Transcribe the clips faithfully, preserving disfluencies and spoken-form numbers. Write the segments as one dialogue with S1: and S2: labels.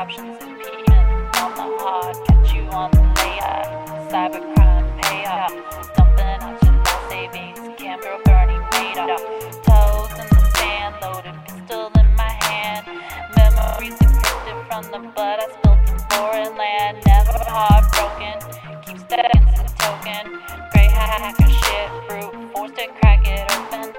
S1: options and peeing on the hard, catch you on the layup, cybercrime payoff, dumping out your life savings, Camber Bernie made up, toes in the sand, loaded pistol in my hand, memories encrypted from the blood I spilled in foreign land, never heartbroken, keep stacking some token, gray hacker shit, brute force to crack it open.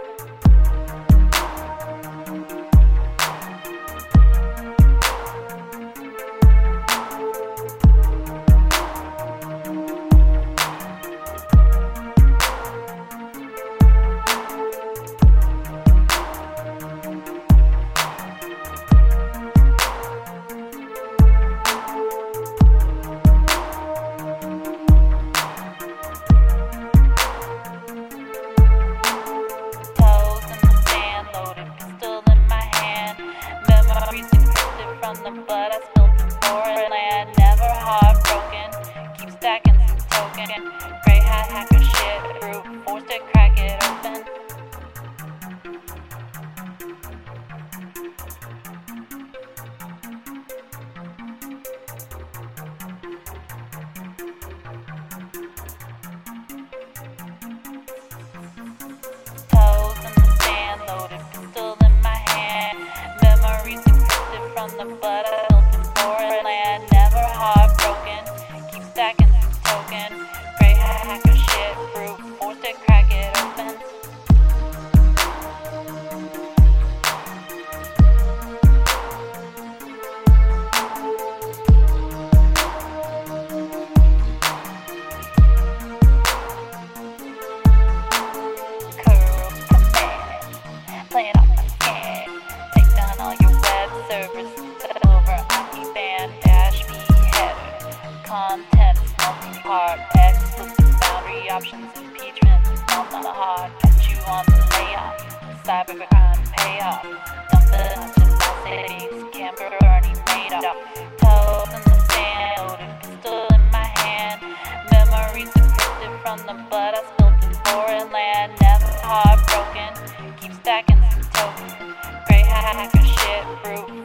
S1: From the blood I spilled in foreign land, never heartbroken, keep stacking some token, gray hat hacker shit, brute force to crack it open. Toes in the sand, loaded pistol in my hand, memories from the blood I built in foreign land, never heartbroken, keep stacking some token, gray hacker shit, brute force to crack it open. Curl command, playing off my scan, take down all your web servers, over OmniBand, dash me header, content is multi-part, exclusive boundary options, impeachment on the hard, put you on the layoff, cybercrime payoff, dumping out your life savings, Camber Bernie made up, toes in the sand, loaded pistol in my hand, memories encrypted from the blood I spilled in foreign land, never heartbroken, keep stacking some tokens, gray hacker shit, brute